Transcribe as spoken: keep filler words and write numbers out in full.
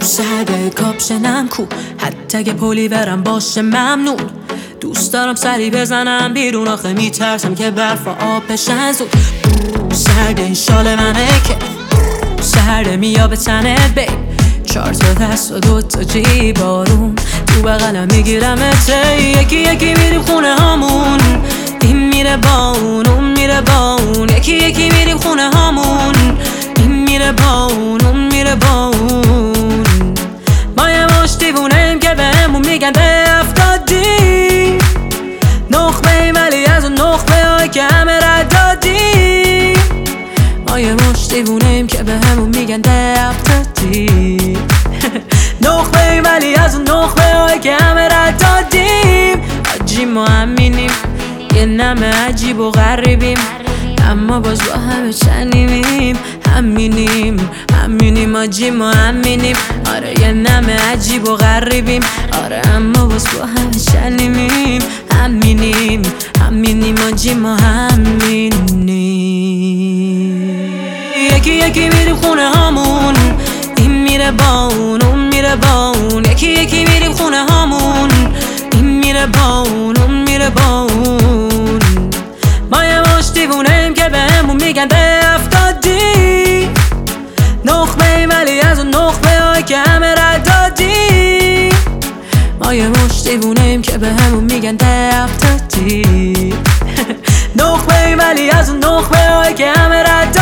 سرد کاپشنم کو، حتی اگه پلیورم باشه ممنون. دوست دارم سری بزنم بیرون، آخه میترسم که برف و آب بشن زود. سرد این شال منه که سرد میاد به تنت بی، چهار تا دست و دو تا جیب آروم تو بغلم میگیرمت، یکی یکی میریم خونه هامون. این میره با اون، اون میره با اون، یکی یکی میریم خونه هامون. این میره با اون، اون میره با اون. ما یه مش دیوونه‌ایم که بهمون میگن ده افتادی، نخبه‌ایم ولی از اون نخبه های که همه رد دادی. ما یه مش دیوونه‌ایم که بهمون میگن ده افتادی، نخبه‌ایم ولی از اون نخبه های که همه رد دادیم. حاجی ما همینیم، یه نمه عجیب و غریبیم، اما باز با همه چنیمیم. همینیم همینیم حاجی ما همینیم، آره یه نمه عجیب و غریبیم، آره اما باز با همه چنیمیم. همینیم همینیم حاجی ما همینیم. یکی یکی میریم خونه هامون، این میره با اون، اون میره با اون، یکی یکی میریم خونه هامون. این میره با اون، اون میره با اون. ما یه مش دیوونه‌ایم که بهمون میگن ده افتادی، نخبه‌ایم ولی از اون نخبه های که همه رد دادی. ما یه مش دیوونه‌ایم که بهمون میگن ده افتادی، نخبه‌ایم ولی از اون نخبه های که همه رد